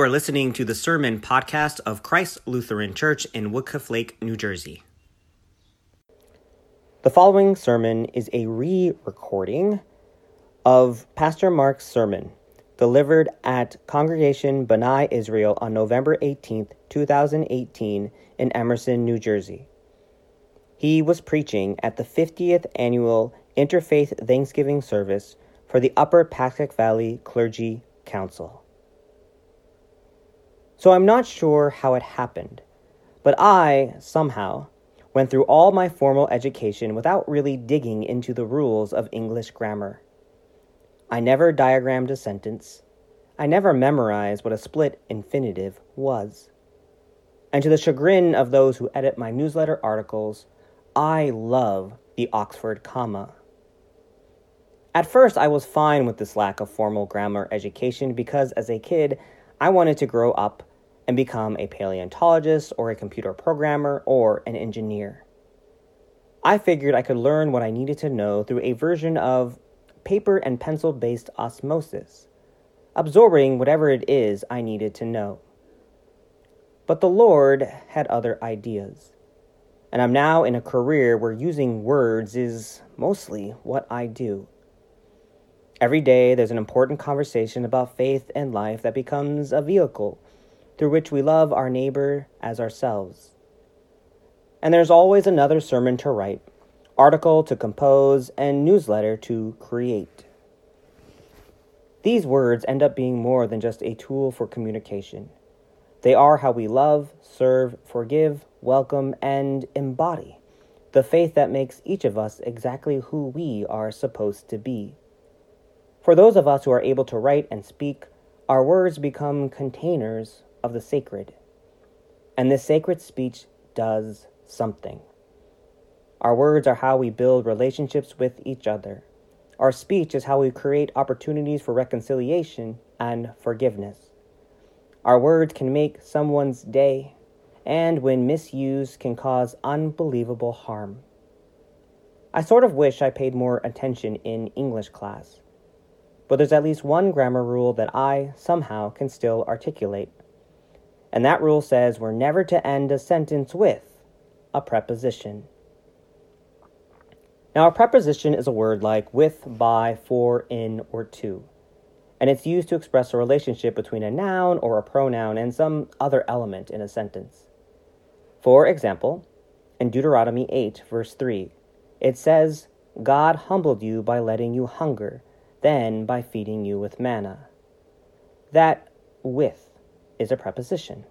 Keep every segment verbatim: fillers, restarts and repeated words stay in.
are listening to the Sermon Podcast of Christ Lutheran Church in Woodcliff Lake, New Jersey. The following sermon is a re-recording of Pastor Mark's sermon delivered at Congregation B'nai Israel on November eighteenth, twenty eighteen in Emerson, New Jersey. He was preaching at the fiftieth Annual Interfaith Thanksgiving Service for the Upper Pascack Valley Clergy Council. So I'm not sure how it happened, but I, somehow, went through all my formal education without really digging into the rules of English grammar. I never diagrammed a sentence. I never memorized what a split infinitive was. And to the chagrin of those who edit my newsletter articles, I love the Oxford comma. At first, I was fine with this lack of formal grammar education because as a kid, I wanted to grow up and become a paleontologist or a computer programmer or an engineer. I figured I could learn what I needed to know through a version of paper and pencil-based osmosis, absorbing whatever it is I needed to know. But the Lord had other ideas, and I'm now in a career where using words is mostly what I do. Every day there's an important conversation about faith and life that becomes a vehicle through which we love our neighbor as ourselves. And there's always another sermon to write, article to compose, and newsletter to create. These words end up being more than just a tool for communication. They are how we love, serve, forgive, welcome, and embody the faith that makes each of us exactly who we are supposed to be. For those of us who are able to write and speak, our words become containers of the sacred. And this sacred speech does something. Our words are how we build relationships with each other. Our speech is how we create opportunities for reconciliation and forgiveness. Our words can make someone's day, and when misused, can cause unbelievable harm. I sort of wish I paid more attention in English class, but there's at least one grammar rule that I, somehow, can still articulate. And that rule says we're never to end a sentence with a preposition. Now, a preposition is a word like with, by, for, in, or to, and it's used to express a relationship between a noun or a pronoun and some other element in a sentence. For example, in Deuteronomy eight, verse three, it says, God humbled you by letting you hunger, then by feeding you with manna. That with is a preposition.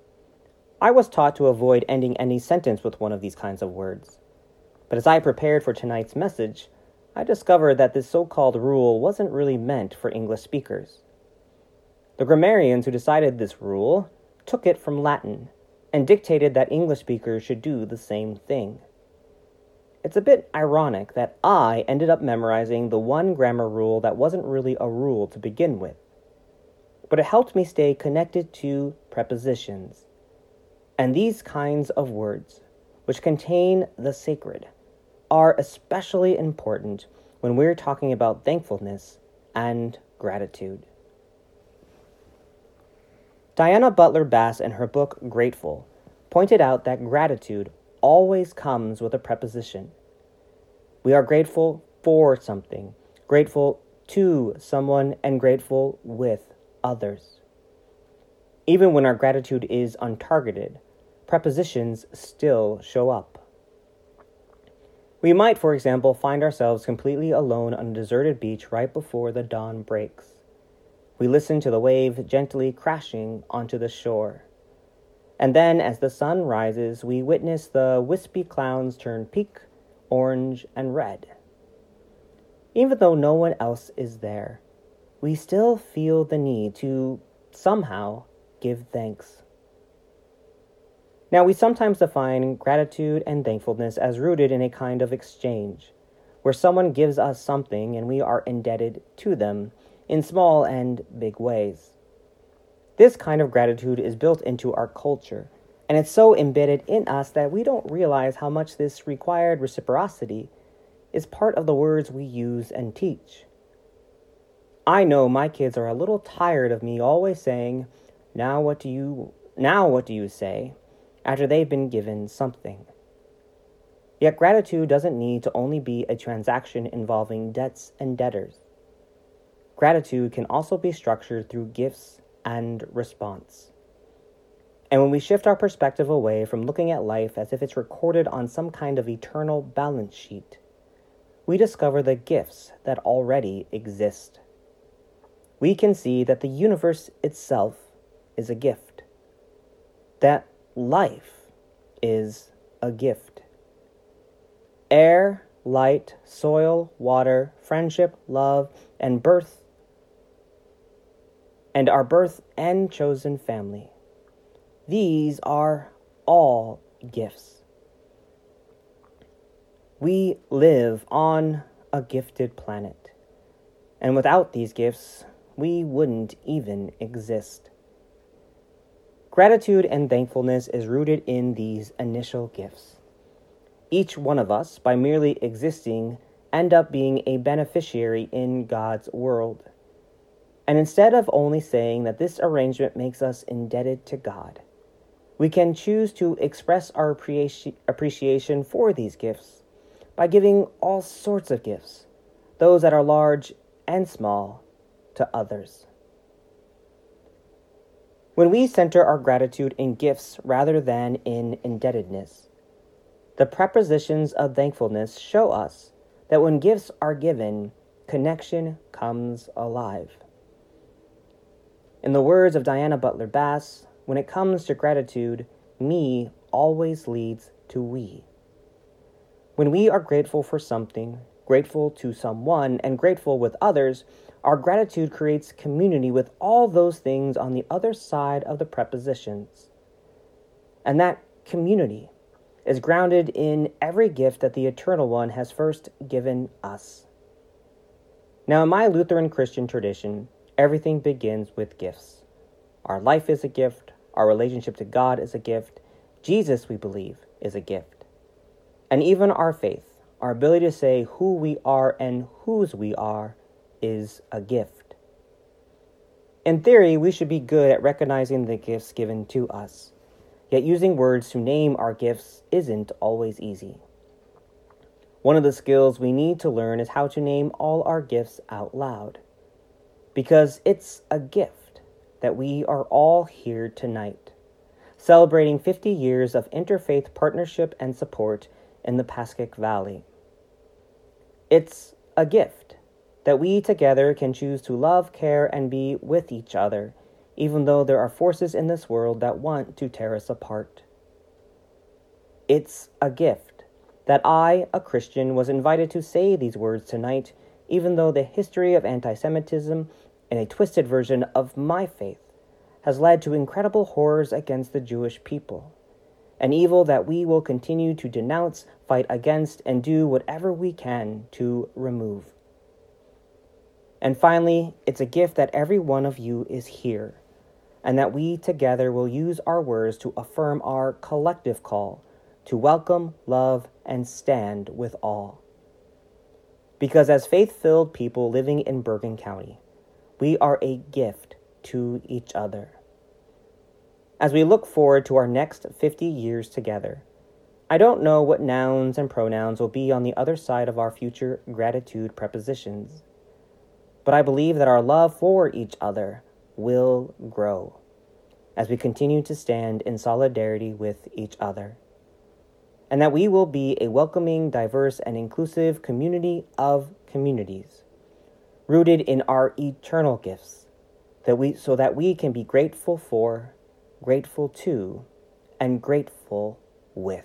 I was taught to avoid ending any sentence with one of these kinds of words. But as I prepared for tonight's message, I discovered that this so-called rule wasn't really meant for English speakers. The grammarians who decided this rule took it from Latin and dictated that English speakers should do the same thing. It's a bit ironic that I ended up memorizing the one grammar rule that wasn't really a rule to begin with. But it helped me stay connected to prepositions. And these kinds of words, which contain the sacred, are especially important when we're talking about thankfulness and gratitude. Diana Butler Bass, in her book Grateful, pointed out that gratitude always comes with a preposition. We are grateful for something, grateful to someone, and grateful with others. Even when our gratitude is untargeted, prepositions still show up. We might, for example, find ourselves completely alone on a deserted beach right before the dawn breaks. We listen to the wave gently crashing onto the shore. And then, as the sun rises, we witness the wispy clouds turn pink, orange, and red. Even though no one else is there, we still feel the need to somehow give thanks. Now, we sometimes define gratitude and thankfulness as rooted in a kind of exchange, where someone gives us something and we are indebted to them in small and big ways. This kind of gratitude is built into our culture, and it's so embedded in us that we don't realize how much this required reciprocity is part of the words we use and teach. I know my kids are a little tired of me always saying, Now what do you now what do you say after they've been given something? Yet gratitude doesn't need to only be a transaction involving debts and debtors. Gratitude can also be structured through gifts and response. And when we shift our perspective away from looking at life as if it's recorded on some kind of eternal balance sheet, we discover the gifts that already exist. We can see that the universe itself is a gift, that life is a gift. Air, light, soil, water, friendship, love, and birth, and our birth and chosen family. These are all gifts. We live on a gifted planet, and without these gifts, we wouldn't even exist. Gratitude and thankfulness is rooted in these initial gifts. Each one of us, by merely existing, end up being a beneficiary in God's world. And instead of only saying that this arrangement makes us indebted to God, we can choose to express our appreci- appreciation for these gifts by giving all sorts of gifts, those that are large and small, to others. When we center our gratitude in gifts rather than in indebtedness, the prepositions of thankfulness show us that when gifts are given, connection comes alive. In the words of Diana Butler Bass, when it comes to gratitude, me always leads to we. When we are grateful for something, grateful to someone, and grateful with others, our gratitude creates community with all those things on the other side of the prepositions. And that community is grounded in every gift that the Eternal One has first given us. Now, in my Lutheran Christian tradition, everything begins with gifts. Our life is a gift. Our relationship to God is a gift. Jesus, we believe, is a gift. And even our faith, our ability to say who we are and whose we are, is a gift. In theory, we should be good at recognizing the gifts given to us. Yet using words to name our gifts isn't always easy. One of the skills we need to learn is how to name all our gifts out loud. Because it's a gift that we are all here tonight, celebrating fifty years of interfaith partnership and support in the Pascack Valley. It's a gift that we together can choose to love, care, and be with each other, even though there are forces in this world that want to tear us apart. It's a gift that I, a Christian, was invited to say these words tonight, even though the history of anti-Semitism and a twisted version of my faith has led to incredible horrors against the Jewish people, an evil that we will continue to denounce, fight against, and do whatever we can to remove. And finally, it's a gift that every one of you is here, and that we together will use our words to affirm our collective call to welcome, love, and stand with all. Because as faith-filled people living in Bergen County, we are a gift to each other. As we look forward to our next fifty years together, I don't know what nouns and pronouns will be on the other side of our future gratitude prepositions, but I believe that our love for each other will grow as we continue to stand in solidarity with each other, and that we will be a welcoming, diverse, and inclusive community of communities, rooted in our eternal gifts, that we so that we can be grateful for, grateful to, and grateful with.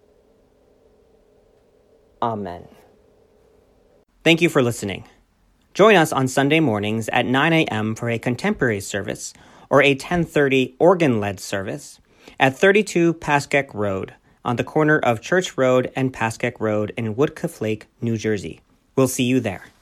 Amen. Thank you for listening. Join us on Sunday mornings at nine a.m. for a contemporary service or a ten thirty organ-led service at thirty-two Pascack Road on the corner of Church Road and Pascack Road in Woodcliff Lake, New Jersey. We'll see you there.